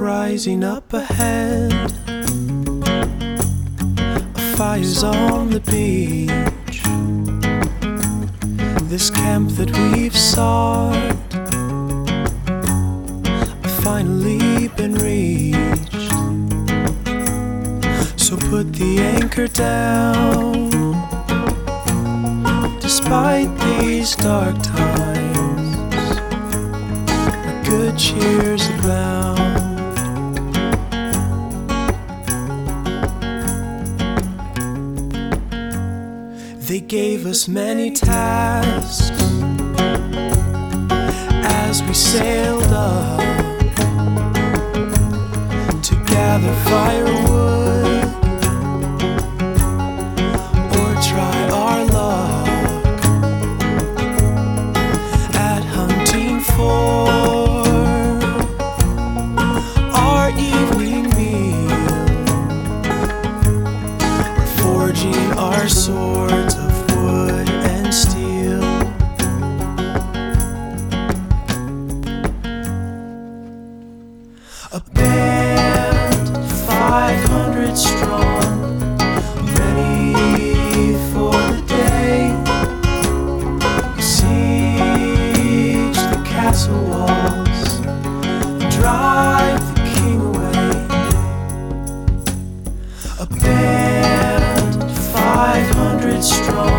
rising up ahead. A fire's on the beach. This camp that we've sought finally been reached. So put the anchor down. Despite these dark times, good cheers abound. They gave us many tasks as we sailed up to gather firewood or try our luck at hunting for our evening meal, or forging our swords of wood and steel. A band 500 strong, ready for the day. Besiege the castle walls, drive the king away. A band 500 strong,